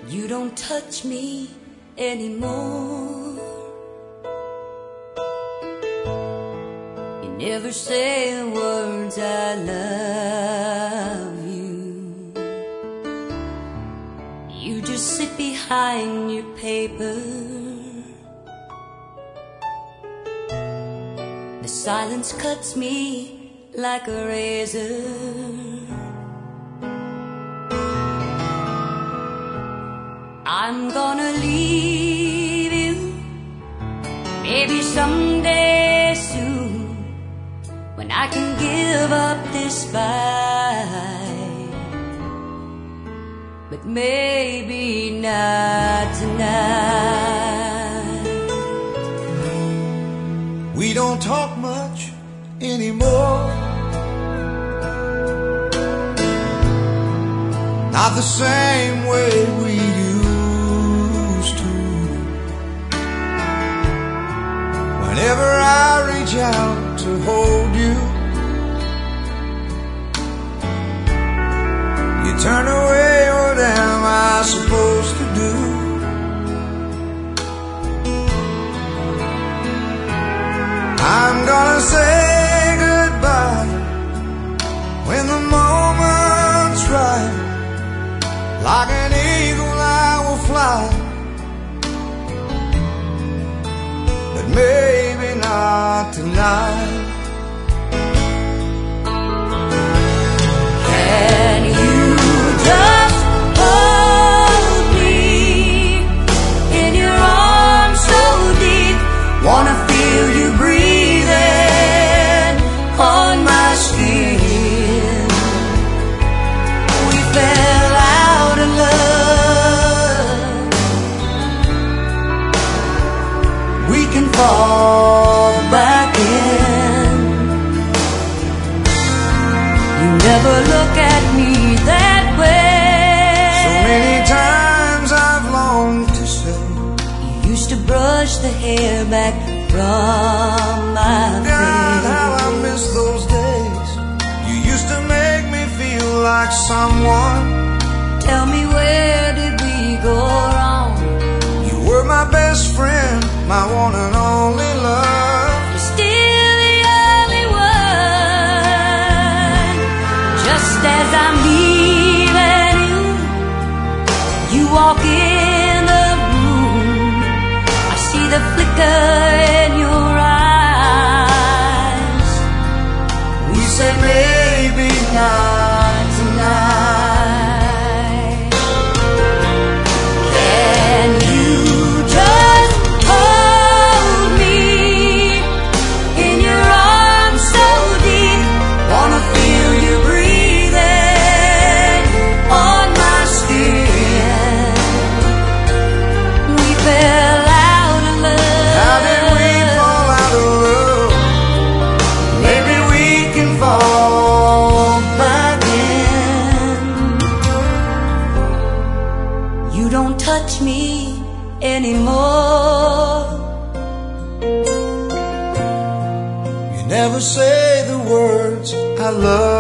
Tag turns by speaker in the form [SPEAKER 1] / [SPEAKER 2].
[SPEAKER 1] You don't touch me anymore. You never say the words I love you. You just sit behind your paper. The silence cuts me like a razor. I'm gonna leave you, maybe someday soon, when I can give up this fight. But maybe not tonight.
[SPEAKER 2] We don't talk much anymore, not the same way we used to. Whenever I reach out to hold you, you turn away. What am I supposed to do? I'm gonna say goodbye when the moment's right. Like an eagle I will fly, but maybe not tonight.
[SPEAKER 1] Can you just hold me in your arms so deep? Wanna feel you breathing on my skin. We fell out of love. We can fall back in. You never look at me that way.
[SPEAKER 2] So many times I've longed to say,
[SPEAKER 1] You used to brush the hair back from my
[SPEAKER 2] God,
[SPEAKER 1] face.
[SPEAKER 2] how I miss those days. You used to make me feel like someone.
[SPEAKER 1] Tell me, where did we go wrong?
[SPEAKER 2] You were my best friend, my one and only love.
[SPEAKER 1] You're still the only one. Just as I'm leaving you, you walk in the room. I see the flicker in your eyes. We say maybe not tonight. Can you just hold me in your arms so deep? Wanna feel you breathing on my skin. We fell out of love.
[SPEAKER 2] How did we fall out of love? Maybe we can fall back in.
[SPEAKER 1] You don't touch me anymore.
[SPEAKER 2] You never say the words I love